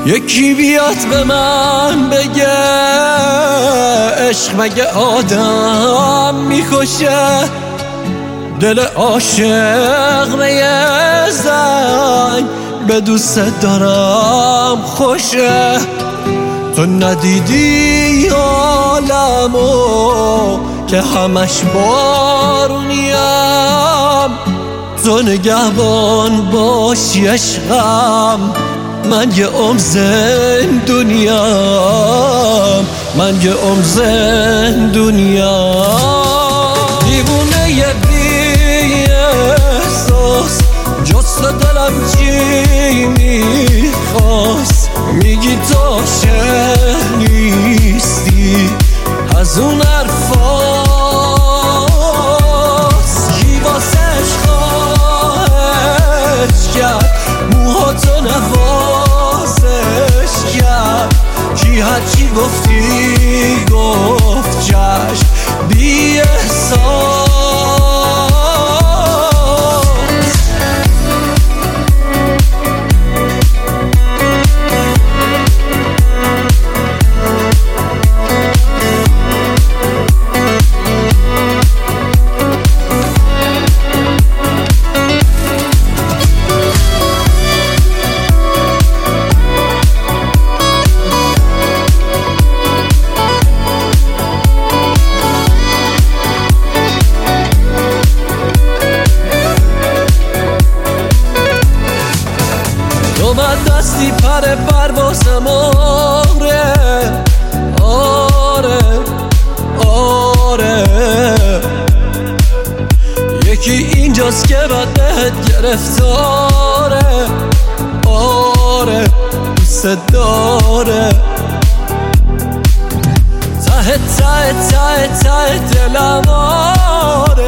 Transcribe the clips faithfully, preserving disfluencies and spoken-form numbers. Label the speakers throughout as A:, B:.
A: یکی بیاد به من بگه عشق مگه آدم میکشه؟ دل عاشق به یه زنگ به دوست دارم خوشه. تو ندیدی عالمو که همش بارونیم، تو نگهبان باشی عشقم، من یه عمر زندونیم، من یه عمر زندونیم. دیوونه یه بی احساس جست دلم چی میخواست، میگی تو عاشق نیستی از اون حرفاست. کی واسش خواهش کرد موهاتو نوازش کرد، کی هرچی گفتی گفت چشم بی احساس. من دستی پر پروازم، آره آره آره. یکی اینجاست که بعد بهت گرفتاره، آره دوست داره. ته ته ته ته دلم، آره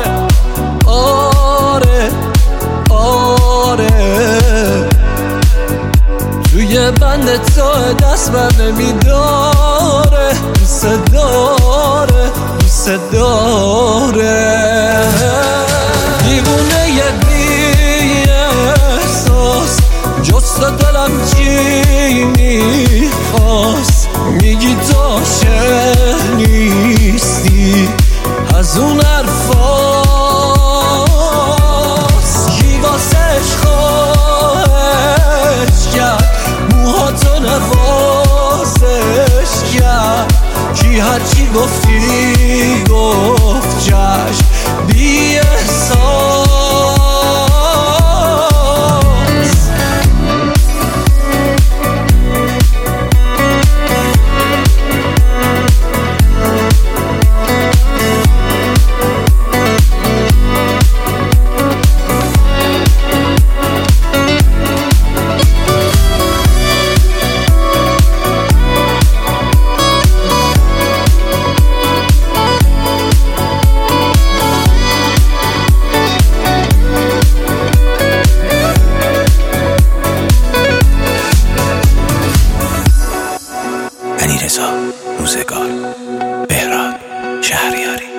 A: آره آره. توی بند تو دست بر نمیداره، دوست داره دوست داره. دیوونه یه بی احساس جست دلم چی میخواست، میگی تو عاشق نیستی از اون حرفاست. کی واسش خواهش کرد موهاتو نوازش کرد، کی هرچی گفتی گفت چشم بی احساس.
B: علیرضا روزگار، بهراد شهریاری.